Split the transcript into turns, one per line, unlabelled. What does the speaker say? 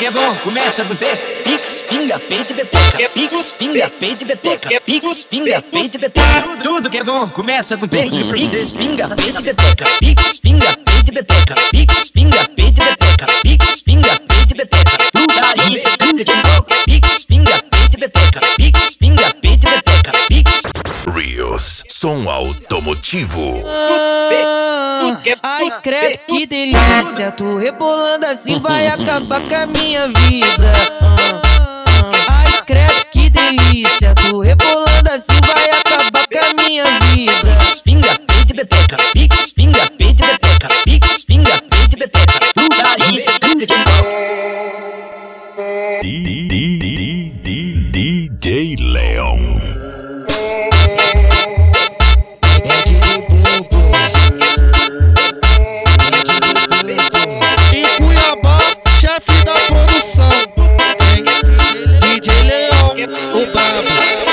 que é bom, começa por ver. Pix, pinga, peito e bepeca. Pix, pinga, peito e bepeca. Pix, pinga, peito e bepeca. Tudo que é bom, começa por ver. Pix, pinga, peito e bepeca. Pix, pinga, peito e bepeca. Pix, pinga, peito e bepeca. Pix, pinga, peito e bepeca. Putaria, tudo de novo. Pix, pinga, peito e bepeca. Pix, pinga, peito e bepeca. Pix.
Rios, som automotivo.
Ai, credo, que delícia. Tu rebolando assim vai acabar com a minha vida. Ai, credo, que delícia. Tu rebolando assim vai acabar com a minha vida.
Pix, pinga, peito e bepeca. Pix, pinga, peito e bepeca. Pix, pinga, peito e bepeca. Putaria, tudo de novo.
DJ Leon.
Em Cuiabá, chefe da produção, DJ Leon, o brabo.